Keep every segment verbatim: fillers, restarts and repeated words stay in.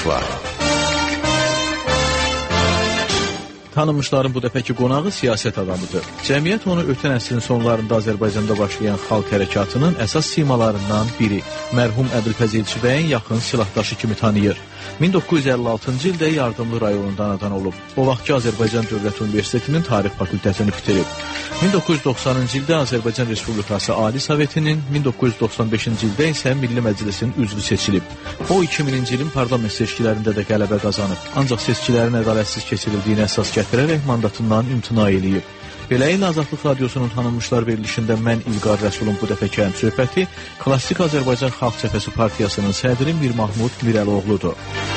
Tanınmışlar. Tanınmışların bu dəfəki qonağı siyasət adamıdır. Cəmiyyət onu ötən əsrin sonlarında Azərbaycanda başlayan xalq hərəkatının əsas simalarından biri. Mərhum Əbülfəz Elçibəyin yaxın silahdaşı kimi tanıyır. min doqquz yüz əlli altıncı ildə Yardımlı rayonundan anadan olub. O vaxtki Azərbaycan Dövlət Universitetinin Tarix fakültəsini bitirib. min doqquz yüz doxsanıncı ildə Azərbaycan Respublikası Ali Sovetinin, min doqquz yüz doxsan beşinci ildə isə Milli Məclisinin üzvü seçilib. O iki minci ilin parlament seçkilərində də qələbə qazanıb. Ancaq seçkilərin ədalətsiz keçirildiyini əsas gətirərək mandatından imtina eləyib. Beləliklə Azadlıq Radiosunun Tanınmışlar verilişində mən İlqar Rəsulun bu dəfəki həmsöhbəti Klassik Azərbaycan Xalq Cəbhəsi Partiyasının sədri Mir Mahmud Mirəloğludur.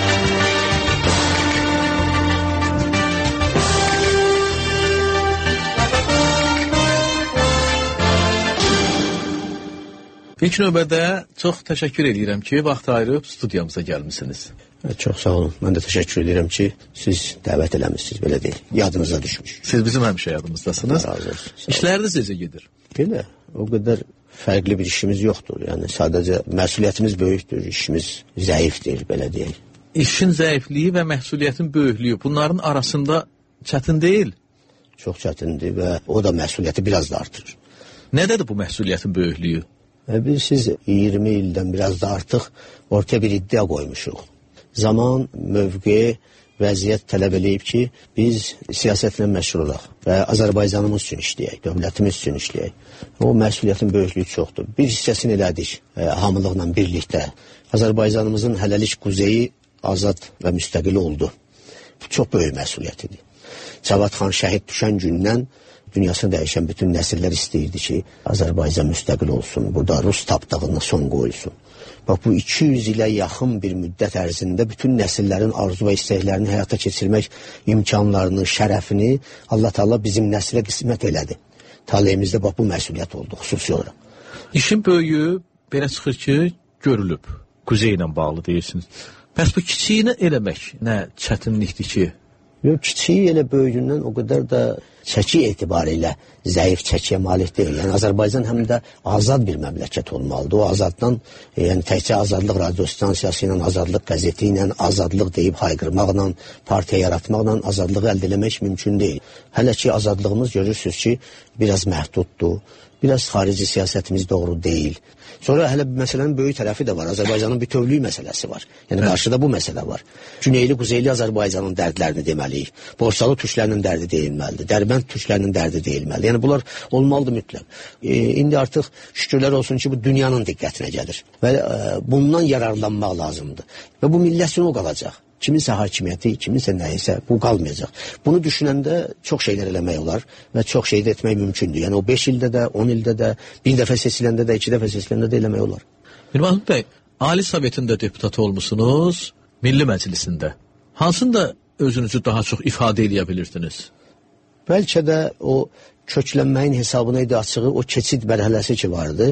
İlk növbədə çox təşəkkür edirəm ki, vaxt ayırıb studiyamıza gəlmisiniz. Çox sağ olun. Mən də təşəkkür edirəm ki, siz dəvət eləmişsiniz, belə deyil. Yadınıza düşmüş. Siz bizim həmişə yadımızdasınız. Razı olsun. İşləriniz necə gedir? Belə, o qədər fərqli bir işimiz yoxdur. Yəni sadəcə məsuliyyətimiz böyükdür, işimiz zəifdir, belə deyək. İşin zəifliyi və məhsuliyyətin böyüklüyü bunların arasında çətin deyil? Çox çətindir və o da məsuliyyəti biraz da artırır. Nədədir bu məhsuliyyətin böyüklüyü? Biz siz iyirmi ildən biraz da artıq ortaya bir iddia qoymuşuq. Zaman, mövqe, vəziyyət tələb eləyib ki, biz siyasətlə məşğul olaq və Azərbaycanımız üçün işləyək, dövlətimiz üçün işləyək. O məsuliyyətin böyüklüyü çoxdur. Bir hissəsini elədik e, hamılıqla birlikdə. Azərbaycanımızın hələlik quzeyi azad və müstəqil oldu. Bu çox böyük məsuliyyət idi. Cavad xan şəhid düşən gündən dünyasını dəyişən bütün nəsillər istəyirdi ki, Azərbaycan müstəqil olsun, burada Rus tapdağına son qoyulsun. Bax, bu iki yüz ilə yaxın bir müddət ərzində bütün nəsillərin arzu və istəklərini həyata keçirmək imkanlarını, şərəfini Allah Teala bizim nəslə qismət elədi. Taleyimizdə bax, bu məsuliyyət oldu, xüsusi olaraq. İşin böyüyü belə çıxır ki, görülüb, quzey ilə bağlı deyirsiniz. Bəs bu kiçiyini eləmək nə çətinlikdir ki? Yox, kiçiyi elə böyüyündən o qədər də çəki etibarilə zəif çəkiyə malik deyil. Yəni Azərbaycan həm də azad bir məmləkət olmalıdır. O azaddan, yəni təkcə Azadlıq radiostansiyası ilə, Azadlıq qəzeti ilə, azadlıq deyib hayqırmaqla, partiya yaratmaqla azadlığı əldə eləmək mümkün deyil. Hələ ki azadlığımız görürsünüz ki, biraz məhduddur, biraz xarici siyasətimiz doğru deyil. Sonra hələ məsələnin böyük tərəfi də var. Azərbaycanın bütövlüyü məsələsi var. Yəni qarşıda bu məsələ var. Güneyli, quzeyli Azərbaycanın dərdlərini deməliyik. Borçalı türklərinin dərdi deyilməlidir. Dərbənd türklərinin dərdi deyilməlidir. Yəni bunlar olmalıdır mütləq. E, indi artıq şükürlər olsun ki, bu dünyanın diqqətinə gəlir. Və e, bundan yararlanmaq lazımdır. Və bu millət üçün o qalacaq. Kiminsə hakimiyyəti, kiminsə nəyisə, bu qalmayacaq. Bunu düşünəndə çox şeylər eləmək olar və çox şey də etmək mümkündür. Yəni o beş ildə də, on ildə də, bir dəfə seçiləndə də, iki dəfə seçiləndə də eləmək olar. Mirmahmud bəy, Ali Sovetində deputat olmusunuz, Milli Məclisində. Hansında özünüzü daha çox ifadə edə bilirsiniz? Bəlkə də o köklənməyin hesabına idi açığı, o keçid mərhələsi ki vardı.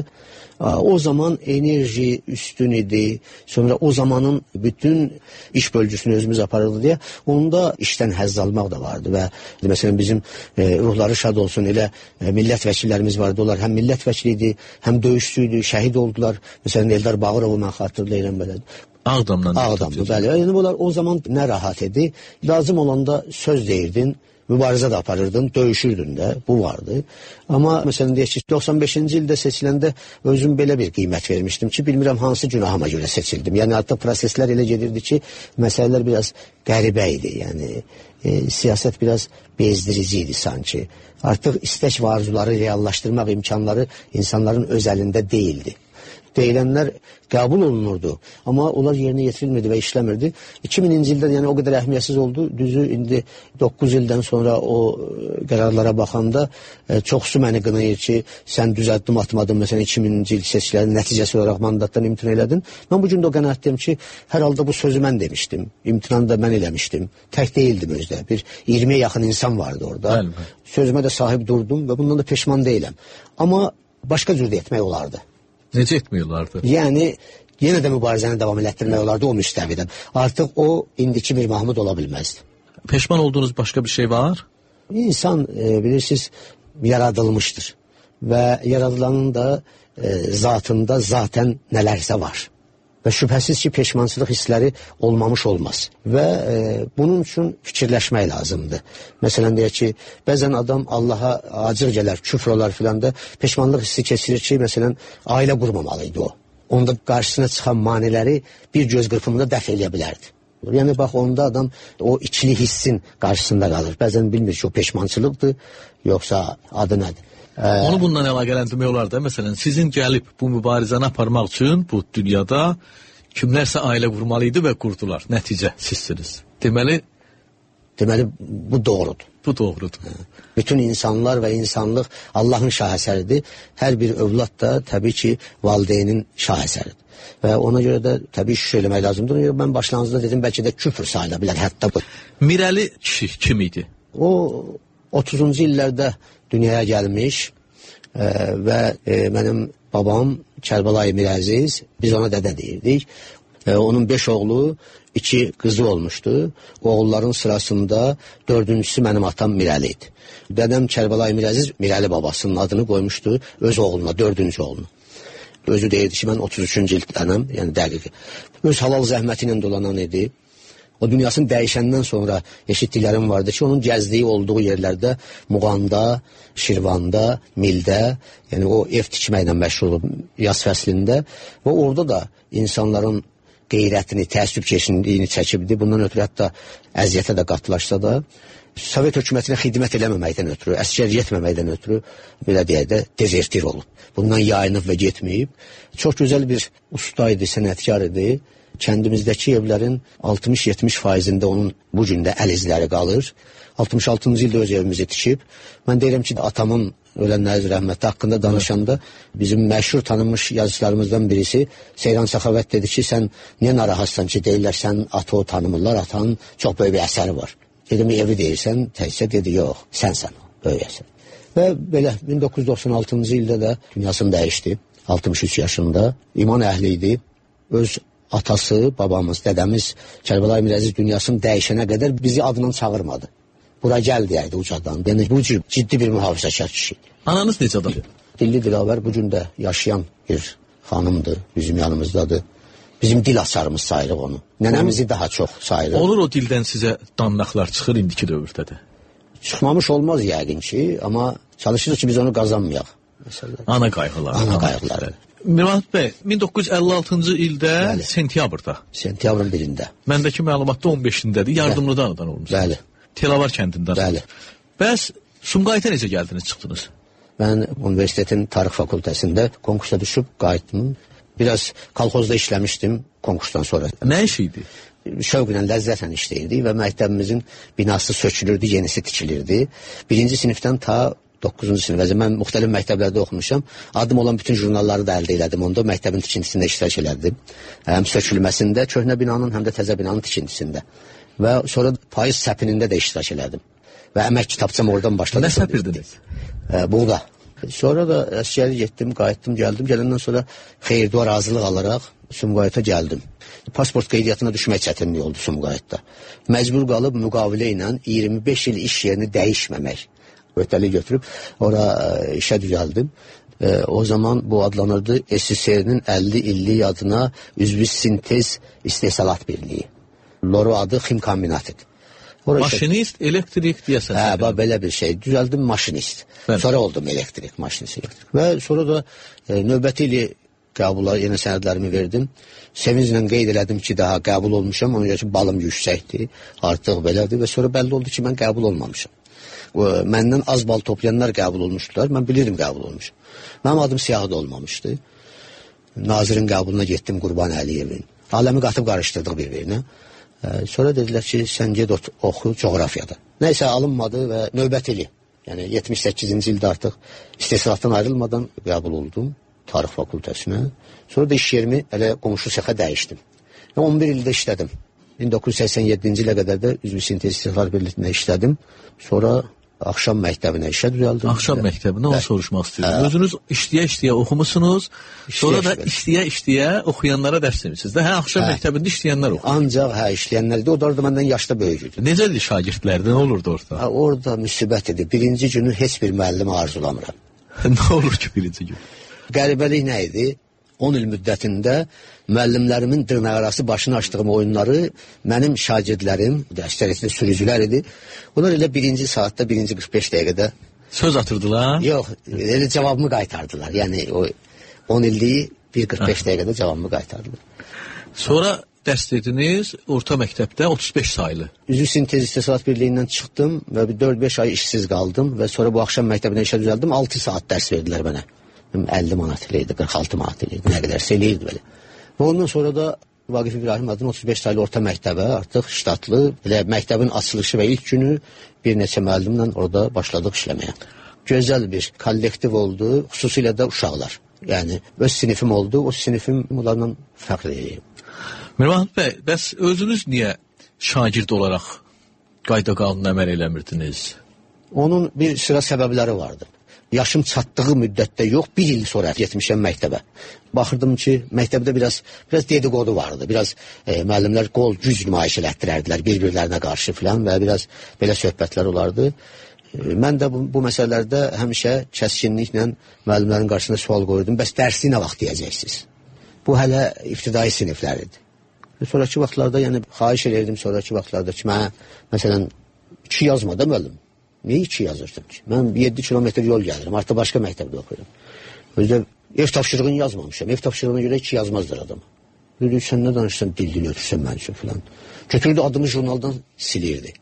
O zaman enerji üstün idi, sonra o zamanın bütün iş bölgüsünü özümüz aparırdı deyə, onda işdən həzz almaq da vardı və məsələn bizim e, ruhları şad olsun, elə e, millət vəkillərimiz vardı, onlar həm millət vəkili idi, həm döyüşçü idi, şəhid oldular. Məsələn Eldar Bağırovu mən xatırlayıram belə. Ağdamdan. Ağdamdı, bəli. Yəni bunlar o zaman nə rahat idi, lazım olanda söz deyirdin, mübarizə də aparırdın, döyüşürdün də, bu vardı. Amma məsələn deyək ki, doxsan beşinci ildə seçiləndə özüm belə bir qiymət vermişdim ki, bilmirəm hansı günahıma görə seçildim. Yəni artıq proseslər elə gedirdi ki, məsələlər biraz qəribə idi. Yəni e, siyasət biraz bezdirici idi sanki. Artıq istək və arzuları reallaşdırmaq imkanları insanların öz əlində deyildi. Deyilənlər qəbul olunurdu, amma onlar yerinə yetirilmirdi və işləmirdi. iki mininci ildə yəni o qədər əhəmiyyətsiz oldu. Düzü indi doqquz ildən sonra o qərarlara baxanda e, çoxsu məni qınayır ki, sən düz addım atmadın, məsələn iki mininci il seçkilərinin nəticəsi olaraq mandatdan imtina elədin. Mən bu gün də o qənaətdəyim ki, hər halda bu sözü mən demişdim, imtinanı da mən eləmişdim. Tək deyildim özdə, bir iyirmiyə yaxın insan vardı orada. Bəli. Sözümə də sahib durdum və bundan da peşman deyiləm. Amma başqa cür də etmək olardı. Necə etmiyorlardı? Yəni, yenə də mübarizəni davam elətdirmək olardı o müstəvidən. Artıq o, indiki bir Mahmud ola bilməzdi. Peşman olduğunuz başqa bir şey var? İnsan, e, bilirsiniz, yaradılmışdır. Və yaradılanın da e, zatında zaten nələrsə var. Və şübhəsiz ki, peşmançılıq hissləri olmamış olmaz. Və e, bunun üçün fikirləşmək lazımdır. Məsələn, deyək ki, bəzən adam Allaha acıq gələr, küfr olar filan da peşmanlıq hissi keçirir ki, məsələn, ailə qurmamalıydı o. Onda qarşısına çıxan maniləri bir göz qırpımında dəf eləyə bilərdi. Yəni, bax, onda adam o içli hissin qarşısında qalır. Bəzən bilmir ki, o peşmançılıqdır, yoxsa adı nədir? Ə... Onu bundan əlaqələndirmək olar da, məsələn, sizin gəlib bu mübarizəni aparmaq üçün bu dünyada kimlərsə ailə qurmalıydı və qurdular. Nəticə sizsiniz. Deməli, Deməli, bu doğrudur. Bu doğrudur. Bütün insanlar və insanlıq Allahın şahesəridir. Hər bir övlad da təbii ki, valideynin şahesəridir. Və ona görə də təbii şükür eləmək lazımdır. Ona görə mən başlanğıcda dedim, bəlkə də küfür sayıla bilər, hətta bu. Mirəli kişi kim idi? O, otuzuncu illərdə dünyaya gəlmiş e, və e, mənim babam Kərbəlayı Mirəziz, biz ona dədə deyirdik. E, onun beş oğlu, iki qızı olmuşdu. Oğulların sırasında dördüncüsü mənim atam Mirəli idi. Dədəm Kərbəlayı Mirəziz Mirəli babasının adını qoymuşdu öz oğluna, dördüncü oğluna. Özü deyirdi ki, mən otuz üçüncü ildənəm, yəni dəqiqi. Öz halal zəhməti ilə dolanan idi. O dünyasını dəyişəndən sonra eşitdiklərim vardı ki, onun gəzdiyi olduğu yerlərdə Muğanda, Şirvanda, Mildə, yəni o ev tikməklə məşğul olub yaz fəslində və orada da insanların qeyrətini, təəssüb keçindiyini çəkibdi. Bundan ötürü hətta əziyyətə də qatılaşsa da, Sovet hökumətinə xidmət eləməməkdən ötürü, əskər getməməkdən ötürü, belə deyək də, dezertir olub. Bundan yayınıb və getməyib. Çox gözəl bir usta idi, sənətkar idi. Kəndimizdəki evlərin altmış yetmiş faizində onun bu gündə əl izləri qalır. altmış altıncı ildə öz evimizi tikib. Mən deyirəm ki, atamın ölənləri rəhmətli haqqında danışanda bizim məşhur tanınmış yazıçılarımızdan birisi Seyran Səxavət dedi ki, sən niyə narahatsan ki, deyirlər, sən atı o tanımırlar, atanın çox böyük bir əsəri var. Dedim, evi deyirsən, təkcə dedi, yox, sənsən o, böyük əsər. Və belə min doqquz yüz doxsan altıncı ildə də dünyasını dəyişdi, altmış üç yaşında, iman əhli idi, öz atası, babamız, dədəmiz Kərbəlayı Mirəziz dünyasını dəyişənə qədər bizi adından çağırmadı. Bura gəl deyərdi ucadan. Yəni, bu cür ciddi bir mühafizəkar kişi. Ananız necə adam? Dilli Dilavər bu gün də yaşayan bir xanımdır, bizim yanımızdadır. Bizim dil açarımız sayırıq onu. Nənəmizi daha çox sayırıq. Olur o dildən sizə danlaqlar çıxır indiki dövrdə də? Çıxmamış olmaz yəqin ki, amma çalışırıq ki, biz onu qazanmayaq. Məsələn. Ana qayğıları. Ana qayğıları. Mürad bəy, min doqquz yüz əlli altıncı ildə Bəli. Sentyabrda. Sentyabrın birində. Məndəki məlumatda on beşindədir, yardımlıdan anadan olmuşsunuz. Bəli. Telavar kəndindəsiniz. Bəli. Bəs Sumqayıta necə gəldiniz, çıxdınız? Mən universitetin tarix fakültəsində konkursa düşüb qayıtdım. Biraz kolxozda işləmişdim konkursdan sonra. Nə iş idi? Şövqlə, ləzzətlə işləyirdi və məktəbimizin binası sökülürdü, yenisi tikilirdi. Birinci sinifdən ta doqquzuncu sinifəcə mən müxtəlif məktəblərdə oxumuşam. Adım olan bütün jurnalları da əldə elədim onda. Məktəbin tikintisində iştirak elədim. Həm sökülməsində, köhnə binanın, həm də təzə binanın tikintisində. Və sonra payız səpinində də iştirak elədim. Və əmək kitabçam oradan başladı. Nə səpirdiniz? E, buğda. Sonra da əskəri getdim, qayıtdım, gəldim. Gələndən sonra xeyir-dua razılıq alaraq Sumqayıta gəldim. Pasport qeydiyyatına düşmək çətinlik oldu Sumqayıtda. Məcbur qalıb müqavilə ilə iyirmi beş il iş yerini dəyişməmək. Ötəli götürüb, ora e, işə düzəldim. E, o zaman bu adlanırdı S S R-nin əlli illik adına üzvü sintez istehsalat birliyi. Loru adı ximkombinatıdır. Maşinist, işə... elektrik deyəsən. Hə, bax, belə bir şey. Düzəldim maşinist. Bəli. Sonra oldum elektrik, maşinist elektrik. Və sonra da e, növbəti ili qəbula yenə sənədlərimi verdim. Sevinclə qeyd elədim ki, daha qəbul olmuşam. Ona görə ki, balım yüksəkdir, artıq belədir və sonra bəlli oldu ki, mən qəbul olmamışam. O, məndən az bal toplayanlar qəbul olmuşdular. Mən bilirdim qəbul olmuşam. Mənim adım siyahıda olmamışdı. Nazirin qəbuluna getdim Qurban Əliyevin. Aləmi qatıb qarışdırdıq bir-birinə. Ee, sonra dedilər ki, sən ged oxu coğrafiyada. Nəysə alınmadı və növbəti ili, yəni yetmiş səkkizinci ildə artıq istehsalatdan ayrılmadan qəbul oldum tarix fakültəsinə. Sonra da iş yerimi elə qonşu sexə dəyişdim. on bir ildə işlədim. min doqquz yüz səksən yeddinci ilə qədər də üzvü sintez istehsalat birliyində işlədim. Sonra axşam məktəbinə işə düzəldim. Axşam məktəbinə onu soruşmaq istəyirəm. Özünüz işləyə-işləyə oxumusunuz, sonra da işləyə-işləyə oxuyanlara dərs demişsiniz də. Hə, axşam hə. Məktəbində işləyənlər oxuyur. Ancaq hə, işləyənlər idi. O da orada məndən yaşda böyük idi. Necədir şagirdlərdə, nə olurdu orada? Hə, orada müsibət idi. Birinci günü heç bir müəllimi arzulamıram. Nə olur ki birinci gün? Qəribəlik nə idi? on il müddətində müəllimlərimin dırnaqarası başını açdığım oyunları mənim şagirdlərim, əksəriyyətlə sürücülər idi. Onlar elə birinci saatda, birinci qırx beş dəqiqədə söz atırdılar? Yox, elə cavabımı qaytardılar. Yəni o on illiyi bir qırx beş dəqiqədə cavabımı qaytardılar. Sonra dərs dediniz, orta məktəbdə otuz beş saylı. Üzvü sintez istehsalat birliyindən çıxdım və bir dörd beş ay işsiz qaldım və sonra bu axşam məktəbinə işə düzəldim. altı saat dərs verdilər mənə. əlli manat ilə idi, qırx altı manat ilə idi, nə qədərsə eləyirdi belə. Və ondan sonra da Vaqif İbrahim adına otuz beş saylı orta məktəbə artıq ştatlı, elə məktəbin açılışı və ilk günü bir neçə müəllimlə orada başladıq işləməyə. Gözəl bir kollektiv oldu, xüsusilə də uşaqlar. Yəni, öz sinifim oldu, o sinifim onlarla fəxr edeyim. Mirmahmud bəy, bəs özünüz niyə şagird olaraq qayda qanuna əməl eləmirdiniz? Onun bir sıra səbəbləri vardı. Yaşım çatdığı müddətdə yox, bir il sonra getmişəm məktəbə. Baxırdım ki, məktəbdə biraz biraz dedikodu vardı. Biraz e, müəllimlər qol, güc nümayiş elətdirərdilər bir-birlərinə qarşı filan və biraz belə söhbətlər olardı. E, mən də bu, bu məsələlərdə həmişə kəskinliklə müəllimlərin qarşısında sual qoyurdum. Bəs dərsi nə vaxt deyəcəksiniz? Bu hələ ibtidai siniflər idi. E, sonraki vaxtlarda, yəni xahiş edirdim sonraki vaxtlarda ki, mənə məsələn iki yazma da müəllim. Niyə iki yazırdım ki? Mən yeddi kilometr yol gəlirəm, artıq başqa məktəbdə oxuyuram. Özdə ev tapşırığını yazmamışam, ev tapşırığına görə iki yazmazdır adamı. Dedi, sən nə danışsan, dil-dil ötürsən mən üçün filan. Götürdü adımı jurnaldan silirdi.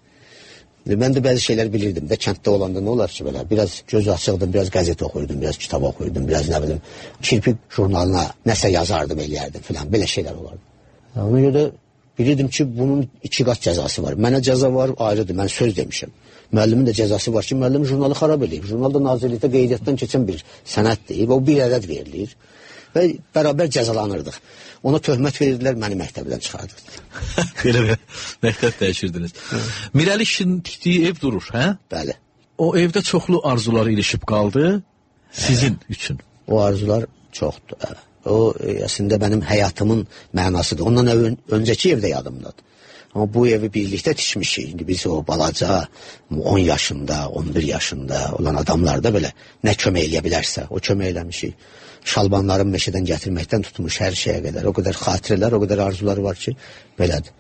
Mən də bəzi şeylər bilirdim də, kənddə olanda nə olar ki belə, biraz göz açıqdım, biraz qəzet oxuyurdum, biraz kitab oxuyurdum, biraz nə bilim, kirpi jurnalına nəsə yazardım, eləyərdim filan, belə şeylər olardı. Ona görə bilirdim ki, bunun iki qat cəzası var. Mənə cəza var, ayrıdır, mən söz demişəm. Müəllimin də cəzası var ki, müəllim jurnalı xarab edib. Jurnalda nazirlikdə qeydiyyatdan keçən bir sənəddir və o bir ədəd verilir və bərabər cəzalanırdıq. Ona töhmət verirdilər, məni məktəbdən çıxardırdı. Belə bir məktəb dəyişirdiniz. Mirəli kişinin tikdiyi ev durur, hə? Bəli. O evdə çoxlu arzular ilişib qaldı sizin hə. üçün. O arzular çoxdur. Hə. O əslində mənim həyatımın mənasıdır. Ondan ön öncəki evdə yadımdadır. Amma bu evi birlikdə tikmişik. İndi biz o balaca on yaşında, on bir yaşında olan adamlar da belə nə kömək eləyə bilərsə, o kömək eləmişik. Şalbanların meşədən gətirməkdən tutmuş hər şeyə qədər. O qədər xatirələr, o qədər arzular var ki, belədir.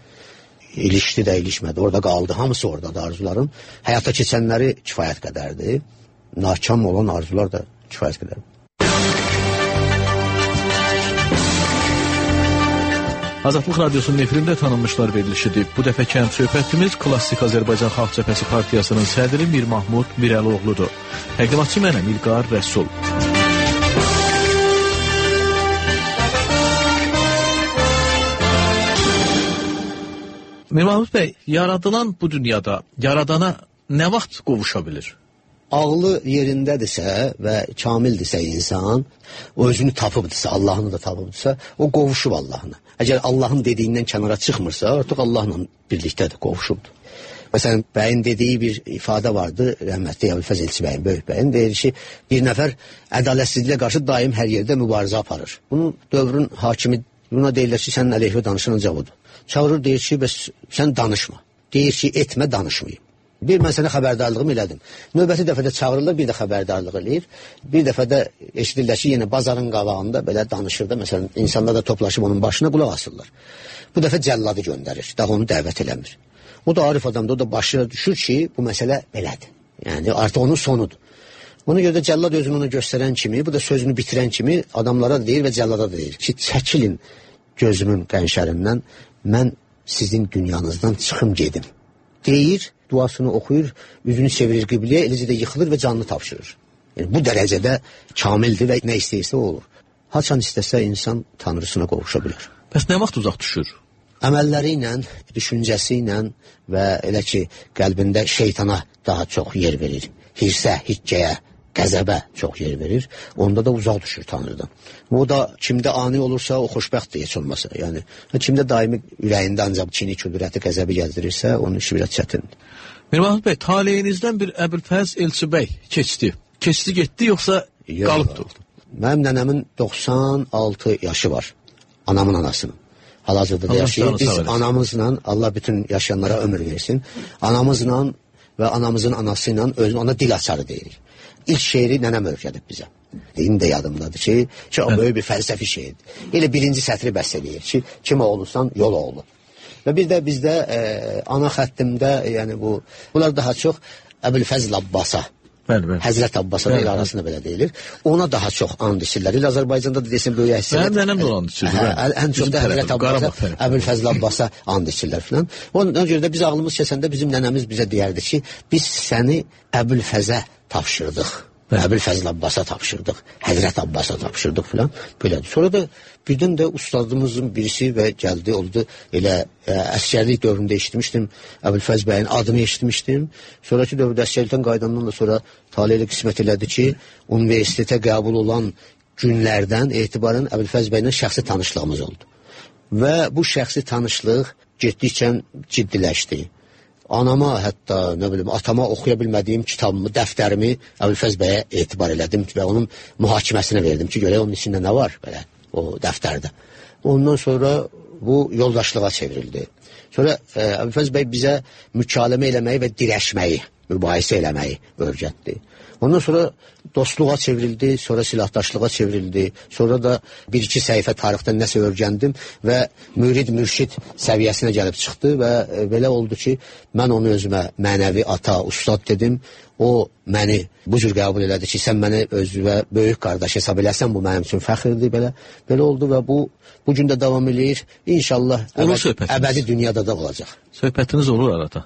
İlişdi də, ilişmədi. Orada qaldı. Hamısı oradadır arzuların. Həyata keçənləri kifayət qədərdir. Nakam olan arzular da kifayət qədərdir. Azadlıq Radyosu'nun efirində tanınmışlar verilişidir. Bu dəfəki həm söhbətimiz Klassik Azərbaycan Xalq Cəbhəsi Partiyasının sədri Mirmahmud Mirəloğludur. Təqdimatçı mənəm İlqar Rəsul. Mirmahmud bəy, yaradılan bu dünyada yaradana nə vaxt qovuşa bilir? Ağlı yerindədirsə və kamildirsə insan, o özünü tapıbdırsa, Allahını da tapıbdırsa, o qovuşub Allahına. Əgər Allahın dediyindən kənara çıxmırsa, artıq Allahla birlikdədir, qovuşubdur. Məsələn, bəyin dediyi bir ifadə vardı, rəhmətli Əbülfəz Elçi bəyin, böyük bəyin, deyir ki, bir nəfər ədalətsizliyə qarşı daim hər yerdə mübarizə aparır. Bunun dövrün hakimi, buna deyirlər ki, sənin əleyhə danışınca budur. Çağırır, deyir ki, bəs sən danışma. Deyir ki, etmə, danışmayım. Bir mən sənə xəbərdarlığımı elədim. Növbəti dəfədə çağırırlar, bir də xəbərdarlıq eləyir. Bir dəfədə eşidirlər ki, yenə bazarın qabağında belə danışır da, məsələn, insanlar da toplaşıb onun başına qulaq asırlar. Bu dəfə cəlladı göndərir, daha onu dəvət eləmir. O da arif adamdır, o da başına düşür ki, bu məsələ belədir. Yəni, artıq onun sonudur. Ona görə də cəllad özünü ona göstərən kimi, bu da sözünü bitirən kimi adamlara deyir və cəllada deyir ki, çəkilin gözümün qənşərindən, mən sizin dünyanızdan çıxım gedim. Deyir, duasını oxuyur, üzünü çevirir qibliyə, eləcə də yıxılır və canını tapşırır. Yəni, bu dərəcədə kamildir və nə istəyirsə o olur. Haçan istəsə insan tanrısına qovuşa bilər. Bəs nə vaxt uzaq düşür? Əməlləri ilə, düşüncəsi ilə və elə ki, qəlbində şeytana daha çox yer verir. Hirsə, hiccəyə, qəzəbə çox yer verir. Onda da uzaq düşür Tanrıdan. O da kimdə ani olursa o xoşbəxtdir heç olmasa. Yəni, kimdə daimi ürəyində ancaq kini, küdürəti, qəzəbi gəzdirirsə, onun işi biraz çətindir. Mirmahmud bəy, taleyinizdən bir Əbülfəz Elçi bəy keçdi. Keçdi, getdi, yoxsa qalıbdı? Mənim nənəmin doxsan altı yaşı var. Anamın anasının. Hal-hazırda da yaşayır. Biz anamızla, Allah bütün yaşayanlara ömür versin, anamızla və anamızın anası ilə ona dil açarı deyirik. İlk şeiri nənəm öyrədib bizə. İndi də yadımdadır ki, çox Hə. böyük bir fəlsəfi şeydir. Elə birinci sətri bəs eləyir ki, kimə olursan, yol oğlu. Və bir də bizdə e, ana xəttimdə, yəni bu, bunlar daha çox Əbülfəzl Abbasa, bəli, bəli. Həzrət Abbasa bəli, ilə arasında bəli. Belə deyilir. Ona daha çox and içirlər. İl Azərbaycanda da desin böyük həssasiyyət. Mənim nənəm də and içirlər. Ən çox da Həzrət Abbasa, Əbülfəzl Abbasa and içirlər filan. Ona görə də biz ağlımız kəsəndə bizim nənəmiz bizə deyərdi ki, biz səni Əbülfəzə tapşırdıq. Əbülfəzl Abbasa tapşırdıq, Həzrət Abbasa tapşırdıq filan. Belədir. Sonra da birdən də ustadımızın birisi və gəldi, oldu. Elə ə, əskərlik dövründə eşitmişdim, Əbülfəz bəyin adını eşitmişdim. Sonraki dövrdə əskərlikdən qaydandan da sonra Talih elə qismət elədi ki, universitetə qəbul olan günlərdən etibarən Əbülfəz bəylə şəxsi tanışlığımız oldu. Və bu şəxsi tanışlıq getdikcə ciddiləşdi. Anama, hətta nə bilim, atama oxuya bilmədiyim kitabımı, dəftərimi Əbülfəz bəyə etibar elədim və onun mühakiməsinə verdim ki, görək onun içində nə var belə o dəftərdə. Ondan sonra bu yoldaşlığa çevrildi. Sonra e, Əbülfəz bəy bizə mükaləmə eləməyi və dirəşməyi, mübahisə eləməyi öyrətdi. Ondan sonra dostluğa çevrildi, sonra silahdaşlığa çevrildi, sonra da bir-iki səhifə tarixdən nəsə öyrəndim və mürid-mürşid səviyyəsinə gəlib çıxdı və belə oldu ki, mən onu özümə mənəvi ata, ustad dedim, o məni bu cür qəbul elədi ki, sən məni özünə böyük qardaş hesab eləsən, bu mənim üçün fəxirdir, belə, belə oldu və bu, bu gün də davam eləyir, İnşallah əbədi, əbədi dünyada da olacaq. Söhbətiniz olur arada?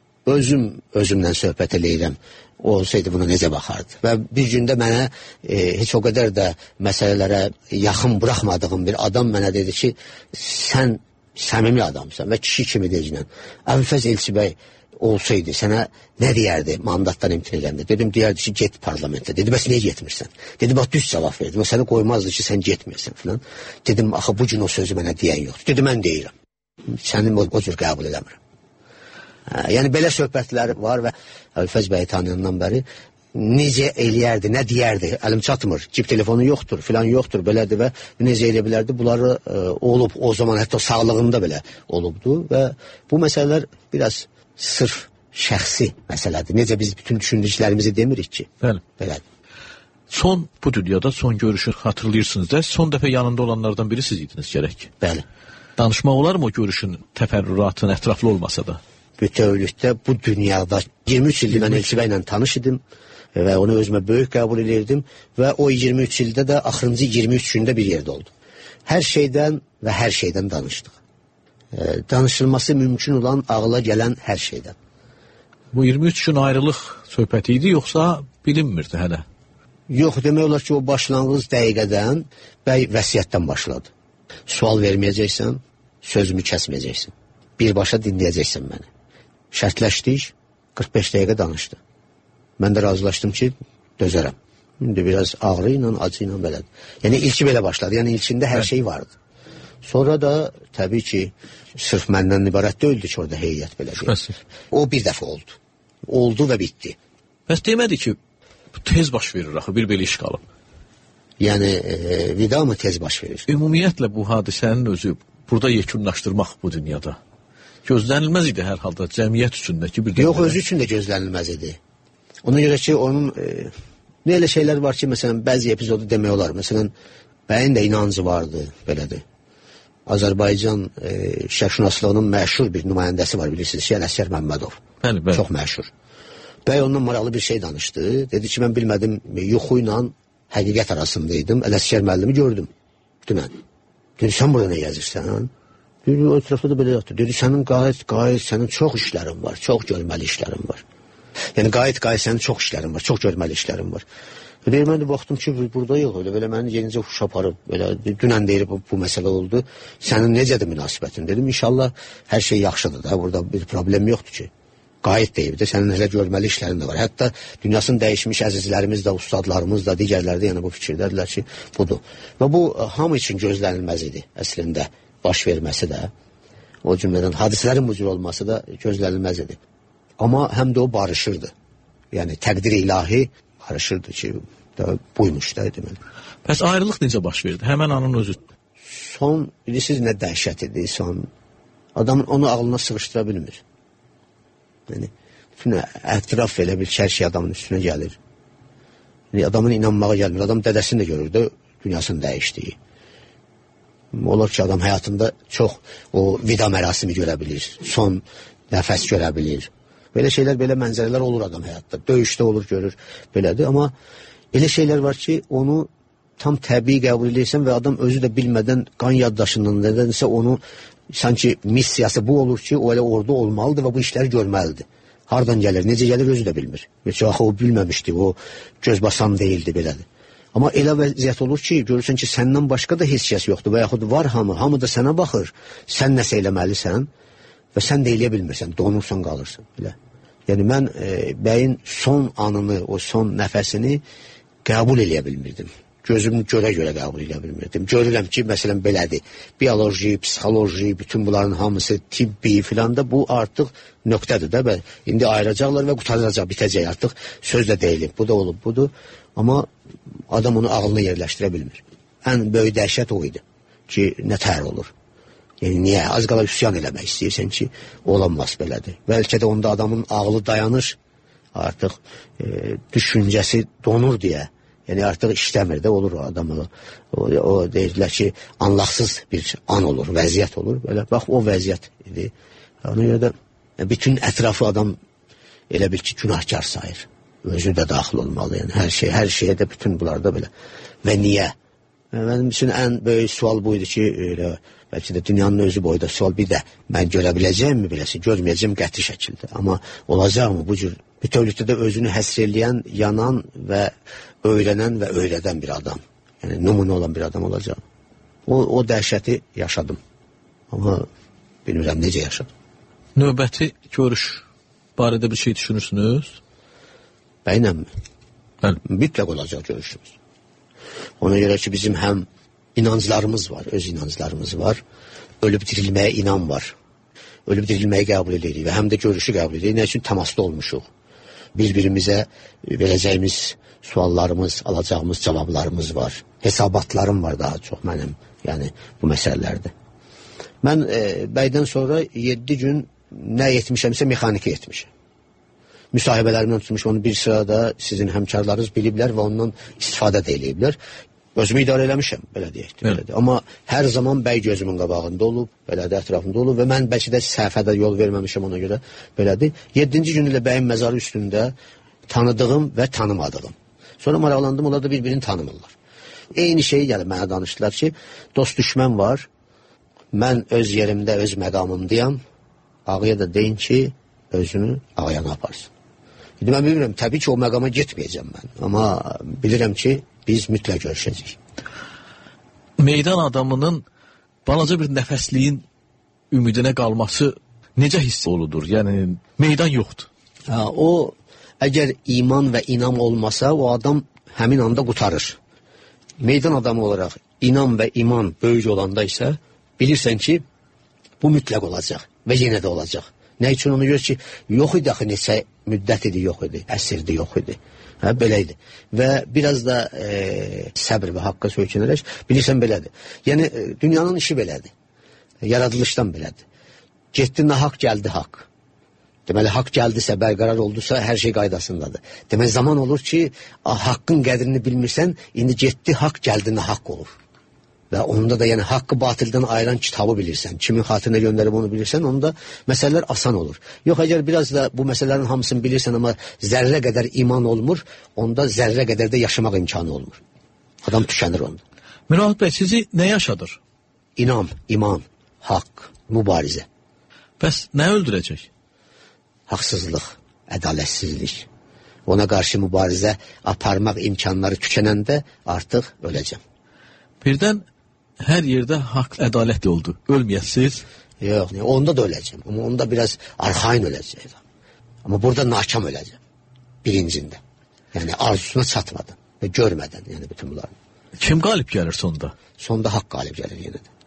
Özüm, özümlə söhbət eləyirəm. O olsaydı buna necə baxardı. Və bir gündə mənə e, heç o qədər də məsələlərə yaxın buraxmadığım bir adam mənə dedi ki, sən səmimi adamsan və kişi kimi deyəcəksən. Əbülfəz Elçi bəy olsaydı sənə nə deyərdi mandatdan imtina edəndə? Dedim, deyərdi ki, get parlamentə. Dedi, bəs niyə getmirsən? Dedi, bax, düz cavab verdim. O səni qoymazdı ki, sən getmirsən filan. Dedim, axı bu gün o sözü mənə deyən yoxdur. Dedi, mən deyirəm. Sənin o, o cür qəbul eləmirəm. Hə, yəni belə söhbətlər var və Əbülfəz bəyi tanıyandan bəri necə eləyərdi, nə deyərdi, əlim çatmır, cib telefonu yoxdur, filan yoxdur, belədir və necə elə bilərdi, bunları ə, olub, o zaman hətta sağlığında belə olubdu və bu məsələlər biraz sırf şəxsi məsələdir. Necə biz bütün düşündüklərimizi demirik ki, bəli. Belədir. Son bu dünyada son görüşü xatırlayırsınız da, son dəfə yanında olanlardan biri siz idiniz gərək. Bəli. Danışmaq olar mı o görüşün təfərrüratın ətraflı olmasa da? Bütövlükdə bu dünyada iyirmi üç ildir mən Elçi bəylə tanış idim və onu özümə böyük qəbul edirdim və o iyirmi üç ildə də axırıncı iyirmi üç gündə bir yerdə oldu. Hər şeydən və hər şeydən danışdıq. E, danışılması mümkün olan, ağla gələn hər şeydən. Bu iyirmi üç gün ayrılıq söhbəti idi, yoxsa bilinmirdi hələ? Yox, demək olar ki, o başlanğıc dəqiqədən bəy vəsiyyətdən başladı. Sual verməyəcəksən, sözümü kəsməyəcəksən. Birbaşa dinləyəcəksən məni. Şərtləşdik, qırx beş dəqiqə danışdı. Mən də razılaşdım ki, dözərəm. İndi biraz ağrı ilə, acı ilə belədir. Yəni ilki belə başladı, yəni ilkində hər şey vardı. Sonra da təbii ki, sırf məndən ibarət deyildi ki, orada heyət belə deyil. O bir dəfə oldu. Oldu və bitdi. Bəs demədi ki, tez baş verir axı, bir belə iş qalıb. Yəni, e, vida mı tez baş verir? Ümumiyyətlə bu hadisənin özü burada yekunlaşdırmaq bu dünyada gözlənilməz idi hər halda cəmiyyət üçündəki bir... Yox, özü üçün də gözlənilməz idi. Ona görə ki, onun e, nə elə şeylər var ki, məsələn, bəzi epizodu demək olar. Məsələn, bəyin də inancı vardı, belədir. Azərbaycan e, şərqşünaslığının məşhur bir nümayəndəsi var, bilirsiniz, Şəyən Əsgər Məmmədov. Bəli, bəli. Çox məşhur. Bəy ondan maraqlı bir şey danışdı. Dedi ki, mən bilmədim, yuxu ilə həqiqət arasındaydım. Ələsgər müəllimi gördüm dünən. Dedi, sən burada nə yazırsan? Dedi, o ətrafda da belə yatdı. Dedi, sənin qayət, qayət, sənin çox işlərin var, çox görməli işlərin var. Yəni, qayət, qayət, sənin çox işlərin var, çox görməli işlərin var. Deyir, mən də baxdım ki, burada yox, öyle, belə məni yenicə huş aparıb, belə, dünən deyir, bu, bu məsələ oldu. Sənin necədir münasibətin? Dedim, inşallah hər şey yaxşıdır da, burada bir problem yoxdur ki. Qayət deyib də, sənin hələ görməli işlərin də var. Hətta dünyasını dəyişmiş əzizlərimiz də, ustadlarımız da, digərlər də yəni bu fikirdədirlər ki, budur. Və bu, hamı üçün gözlənilməz idi əslində. Baş verməsi də, o cümlədən hadisələrin bu cür olması da gözlənilməz idi. Amma həm də o barışırdı. Yəni təqdir ilahi barışırdı ki, da buymuş da deməli. Bəs ayrılıq necə baş verdi? Həmən anın özü. Son, bilirsiniz nə dəhşət idi son. Adamın onu ağlına sığışdıra bilmir. Yəni, bütün ətraf elə bir hər şey adamın üstünə gəlir. Adamın inanmağa gəlmir. Adam dədəsini də görürdü, dünyasını dəyişdiyi. Olur ki, adam həyatında çox o vida mərasimi görə bilir, son nəfəs görə bilir. Belə şeylər, belə mənzərələr olur adam həyatda. Döyüşdə olur, görür, belədir. Amma elə şeylər var ki, onu tam təbii qəbul edirsən və adam özü də bilmədən qan yaddaşından nədənsə onu sanki missiyası bu olur ki, o elə orada olmalıdır və bu işləri görməlidir. Hardan gəlir, necə gəlir özü də bilmir. Heç axı o bilməmişdi, o göz basan deyildi, belədir. Amma elə vəziyyət olur ki, görürsən ki, səndən başqa da heç kəs yoxdur və yaxud var hamı, hamı da sənə baxır, sən nəsə eləməlisən və sən də eləyə bilmirsən, donursan, qalırsan. Belə. Yəni, mən e, bəyin son anını, o son nəfəsini qəbul eləyə bilmirdim. Gözüm görə-görə qəbul eləyə bilmirdim. Görürəm ki, məsələn, belədir. Bioloji, psixoloji, bütün bunların hamısı, tibbi filan da bu artıq nöqtədir də. Bə, indi ayıracaqlar və qutaracaq, bitəcək artıq. Söz də deyilim, bu da olub, budur. Amma adam onu ağlına yerləşdirə bilmir. Ən böyük dəhşət o idi ki, nə tər olur. Yəni, niyə? Az qala üsyan eləmək istəyirsən ki, olanmaz belədir. Bəlkə də onda adamın ağlı dayanır, artıq e, düşüncəsi donur deyə. Yəni, artıq işləmir də olur o adamı. O, o deyirlər ki, anlaqsız bir an olur, vəziyyət olur. Belə, bax, o vəziyyət idi. Ona görə də bütün ətrafı adam elə bil ki, günahkar sayır. Özü də daxil olmalı. Yəni, hər şey, hər şeyə də bütün bunlarda belə. Və niyə? Mənim üçün ən böyük sual buydu ki, elə, bəlkə də dünyanın özü boyda sual bir də mən görə biləcəyim mi biləsi, görməyəcəm qəti şəkildə. Amma olacaq mı bu cür bütövlükdə də özünü həsr eləyən, yanan və öyrənən və öyrədən bir adam. Yəni nümunə olan bir adam olacaq. O, o dəhşəti yaşadım. Amma bilmirəm necə yaşadım. Növbəti görüş barədə bir şey düşünürsünüz? Bəylə mi? Bəli. Mütləq olacaq görüşümüz. Ona görə ki, bizim həm inanclarımız var, öz inanclarımız var, ölüb dirilməyə inan var. Ölüb dirilməyi qəbul edirik və həm də görüşü qəbul edirik. Nə üçün təmasda olmuşuq? Bir-birimizə verəcəyimiz suallarımız, alacağımız cavablarımız var. Hesabatlarım var daha çox mənim, yəni bu məsələlərdə. Mən e, bəydən sonra yeddi gün nə etmişəmsə mexanika etmişəm. Müsahibələrimdən tutmuşum, onu bir sırada sizin həmkarlarınız biliblər və ondan istifadə də eləyiblər. Özümü idarə eləmişəm, belə deyək. Belədir. Amma hər zaman bəy gözümün qabağında olub, belədir, ətrafında olub və mən bəlkə də səhvədə yol verməmişəm ona görə, belədir. Yeddinci gün ilə bəyin məzarı üstündə tanıdığım və tanımadığım. Sonra maraqlandım, onlar da bir-birini tanımırlar. Eyni şeyi gəlib mənə danışdılar ki, dost düşmən var, mən öz yerimdə, öz məqamımdayam, ağaya da deyin ki, özünü ağayana aparsın. İndi mən bilmirəm, təbii ki, o məqama getməyəcəm mən. Amma bilirəm ki, biz mütləq görüşəcəyik. Meydan adamının balaca bir nəfəsliyin ümidinə qalması necə hiss oludur? Yəni, meydan yoxdur. Ha, o, əgər iman və inam olmasa, o adam həmin anda qutarır. Meydan adamı olaraq inam və iman böyük olanda isə, bilirsən ki, bu mütləq olacaq və yenə də olacaq. Nə üçün onu gör ki, yox idi axı neçə müddət idi, yox idi, əsrdi, yox idi. Hə, belə idi. Və biraz da e, səbr və haqqa söykənərək, bilirsən belədir. Yəni, e, dünyanın işi belədir. Yaradılışdan belədir. Getdi nahaq, gəldi haqq. Deməli, haqq gəldisə, bərqərar oldusa, hər şey qaydasındadır. Deməli, zaman olur ki, haqqın qədrini bilmirsən, indi getdi haqq, gəldi nahaq olur. Və onda da yəni haqqı batildən ayıran kitabı bilirsən, kimin xatirinə göndərib onu bilirsən, onda məsələlər asan olur. Yox, əgər biraz da bu məsələlərin hamısını bilirsən, amma zərrə qədər iman olmur, onda zərrə qədər də yaşamaq imkanı olmur. Adam tükənir onda. Mürad bəy, sizi nə yaşadır? İnam, iman, haqq, mübarizə. Bəs nə öldürəcək? Haqsızlıq, ədalətsizlik. Ona qarşı mübarizə aparmaq imkanları tükənəndə artıq öləcəm. Birdən hər yerdə haqq, ədalət oldu. Ölməyəsiniz? Yox, onda da öləcəm. Amma onda biraz arxain öləcək. Amma burada nakam öləcəm. Birincində. Yəni arzusuna çatmadan və görmədən, yəni bütün bunları. Kim qalib gəlir sonda? Sonda haqq qalib gəlir yenə də.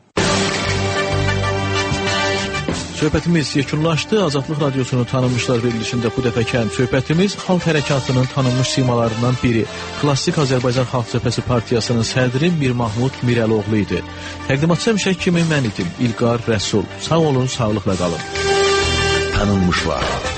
Söhbətimiz yekunlaşdı. Azadlıq Radiosunun tanınmışlar verilişində bu dəfəkən söhbətimiz xalq hərəkatının tanınmış simalarından biri, klassik Azərbaycan Xalq Cəbhəsi Partiyasının sədri Mir Mahmud Mirəloğlu idi. Təqdimatçı həmişə kimi mən idim, İlqar Rəsul. Sağ olun, sağlıqla qalın. Tanınmışlar.